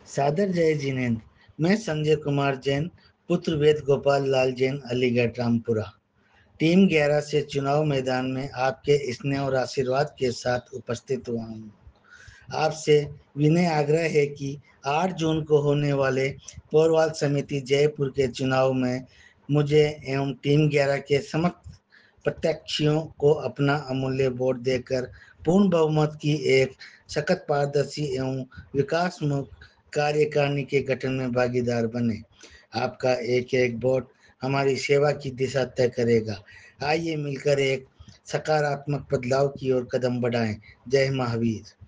सादर जय जिनेन्द्र। मैं संजय कुमार जैन, पुत्र वेद गोपाल लाल जैन, अलीगढ़ रामपुरा। टीम 11 से चुनाव मैदान में आपके स्नेह और आशीर्वाद के साथ उपस्थित हुआ हूँ। आपसे विनय आग्रह है कि 8 जून को होने वाले पौरवाल समिति जयपुर के चुनाव में मुझे एवं टीम 11 के समस्त प्रत्याशियों को अपना अमूल्य वोट देकर पूर्ण बहुमत की एक सखत पारदर्शी एवं विकासमुख कार्यकारिणी के गठन में भागीदार बने। आपका एक एक वोट हमारी सेवा की दिशा तय करेगा। आइए मिलकर एक सकारात्मक बदलाव की ओर कदम बढ़ाएं। जय महावीर।